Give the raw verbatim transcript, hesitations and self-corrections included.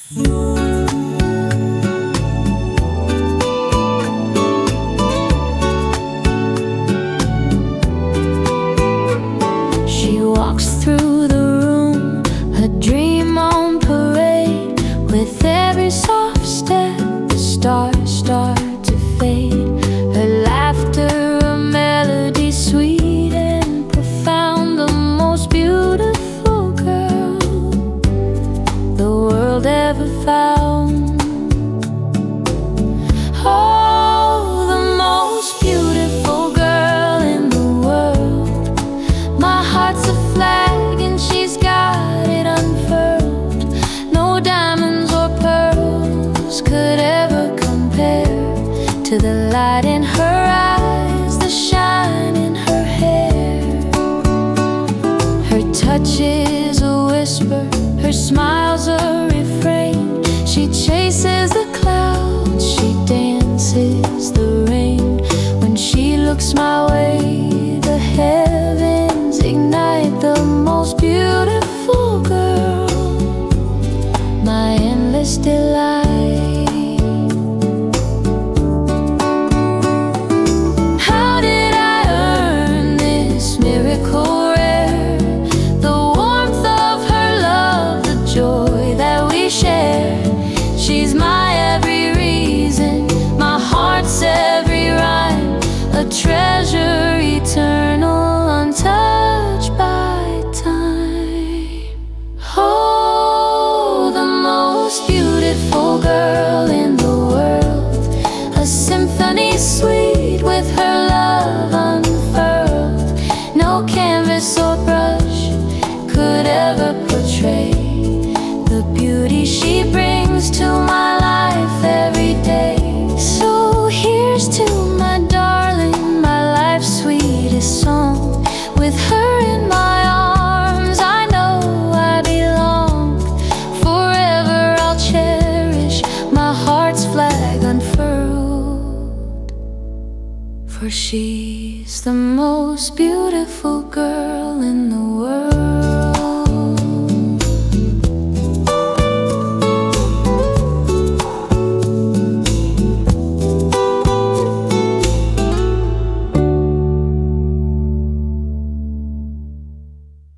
She walks through the room, a dream on parade. With every soft step, the stars start to fade. Her laughter, a melody sweet and profound. The most beautiful girl the world ever found. Oh, the most beautiful girl in the world. My heart's a flag and she's got it unfurled. No diamonds or pearls could ever compare to the light in her eyes, the shine in her hair. Her touch is a whisper, her smile's a refrain. She chases the clouds, she dances the rain. When she looks my way, the heavens ignite. The most beautiful girl, my endless delight. How did I earn this miracle rare? The warmth of her love, the joy that we share. She's my every reason, my heart's every rhyme. A treasure eternal, untouched by time. Oh, the most beautiful girl in the world. A symphony sweet with her love unfurled. No canvas or brush could ever portray the beauty she brings to my life every day. So here's to my darling, my life's sweetest song. With her in my arms, I know I belong. Forever I'll cherish my heart's flag unfurled. For she's the most beautiful girl in the world.